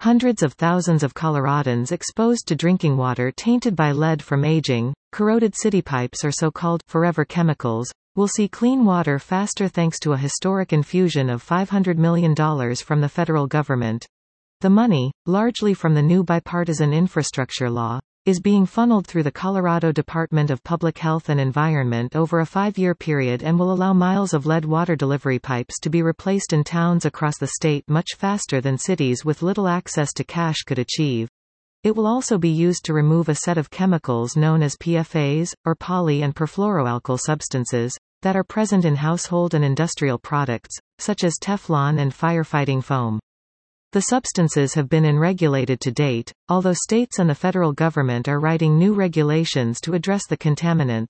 Hundreds of thousands of Coloradans exposed to drinking water tainted by lead from aging, corroded city pipes or so-called forever chemicals, will see clean water faster thanks to a historic infusion of $500 million from the federal government. The money, largely from the new bipartisan infrastructure law, is being funneled through the Colorado Department of Public Health and Environment over a 5-year period and will allow miles of lead water delivery pipes to be replaced in towns across the state much faster than cities with little access to cash could achieve. It will also be used to remove a set of chemicals known as PFAS, or poly- and perfluoroalkyl substances, that are present in household and industrial products, such as Teflon and firefighting foam. The substances have been unregulated to date, although states and the federal government are writing new regulations to address the contaminants.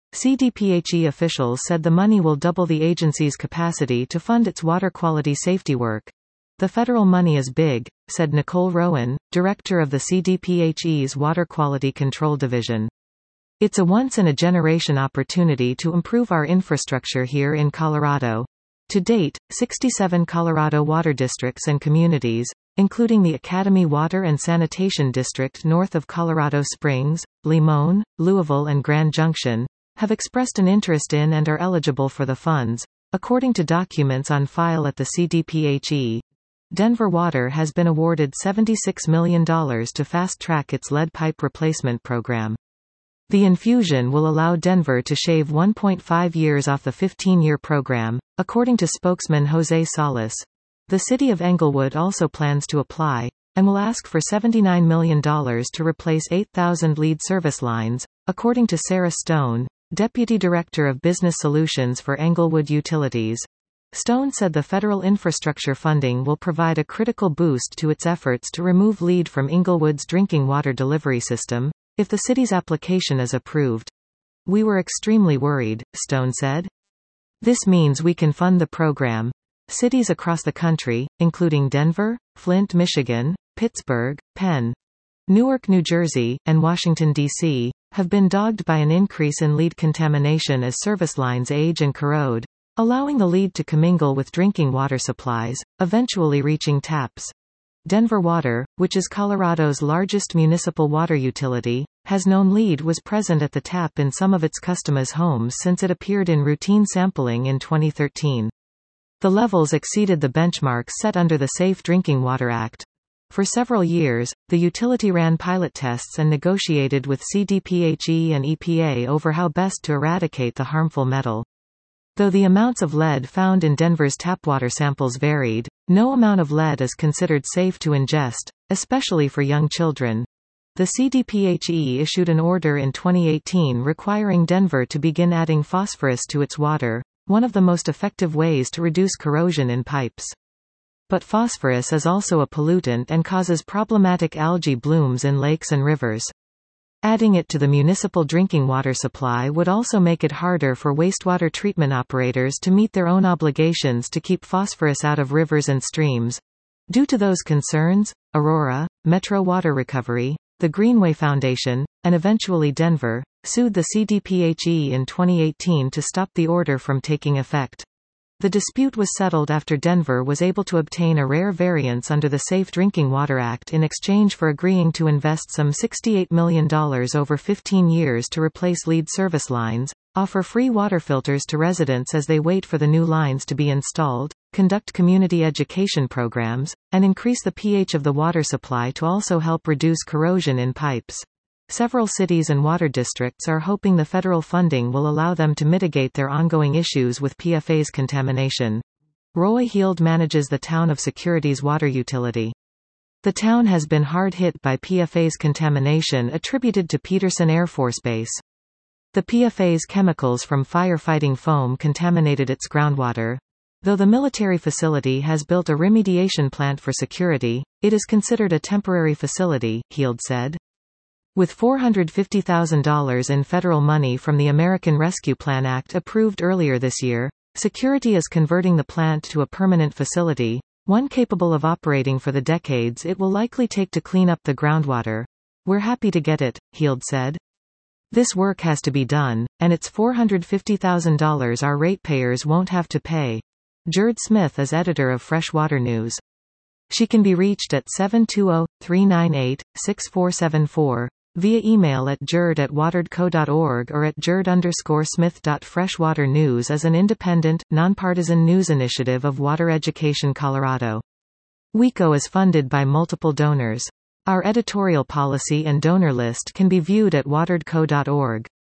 CDPHE officials said the money will double the agency's capacity to fund its water quality safety work. The federal money is big, said Nicole Rowan, director of the CDPHE's Water Quality Control Division. It's a once-in-a-generation opportunity to improve our infrastructure here in Colorado. To date, 67 Colorado water districts and communities, including the Academy Water and Sanitation District north of Colorado Springs, Limon, Louisville and Grand Junction, have expressed an interest in and are eligible for the funds. According to documents on file at the CDPHE, Denver Water has been awarded $76 million to fast-track its lead pipe replacement program. The infusion will allow Denver to shave 1.5 years off the 15-year program, according to spokesman Jose Salas. The city of Englewood also plans to apply, and will ask for $79 million to replace 8,000 lead service lines, according to Sarah Stone, Deputy Director of Business Solutions for Englewood Utilities. Stone said the federal infrastructure funding will provide a critical boost to its efforts to remove lead from Englewood's drinking water delivery system, if the city's application is approved. We were extremely worried, Stone said. This means we can fund the program. Cities across the country, including Denver, Flint, Michigan, Pittsburgh, Penn, Newark, New Jersey, and Washington, D.C., have been dogged by an increase in lead contamination as service lines age and corrode, allowing the lead to commingle with drinking water supplies, eventually reaching taps. Denver Water, which is Colorado's largest municipal water utility, has known lead was present at the tap in some of its customers' homes since it appeared in routine sampling in 2013. The levels exceeded the benchmarks set under the Safe Drinking Water Act. For several years, the utility ran pilot tests and negotiated with CDPHE and EPA over how best to eradicate the harmful metal. Though the amounts of lead found in Denver's tapwater samples varied, no amount of lead is considered safe to ingest, especially for young children. The CDPHE issued an order in 2018 requiring Denver to begin adding phosphorus to its water, one of the most effective ways to reduce corrosion in pipes. But phosphorus is also a pollutant and causes problematic algae blooms in lakes and rivers. Adding it to the municipal drinking water supply would also make it harder for wastewater treatment operators to meet their own obligations to keep phosphorus out of rivers and streams. Due to those concerns, Aurora, Metro Water Recovery, the Greenway Foundation, and eventually Denver, sued the CDPHE in 2018 to stop the order from taking effect. The dispute was settled after Denver was able to obtain a rare variance under the Safe Drinking Water Act in exchange for agreeing to invest some $68 million over 15 years to replace lead service lines, offer free water filters to residents as they wait for the new lines to be installed, conduct community education programs, and increase the pH of the water supply to also help reduce corrosion in pipes. Several cities and water districts are hoping the federal funding will allow them to mitigate their ongoing issues with PFAS contamination. Roy Heald manages the Town of Security's water utility. The town has been hard hit by PFAS contamination attributed to Peterson Air Force Base. The PFAS chemicals from firefighting foam contaminated its groundwater. Though the military facility has built a remediation plant for security, it is considered a temporary facility, Heald said. With $450,000 in federal money from the American Rescue Plan Act approved earlier this year, security is converting the plant to a permanent facility, one capable of operating for the decades it will likely take to clean up the groundwater. We're happy to get it, Heald said. This work has to be done, and it's $450,000 our ratepayers won't have to pay. Gerd Smith is editor of Freshwater News. She can be reached at 720-398-6474, via email at jerd@wateredco.org or at jerd_smith. Freshwater News is an independent, nonpartisan news initiative of Water Education Colorado. WECO is funded by multiple donors. Our editorial policy and donor list can be viewed at wateredco.org.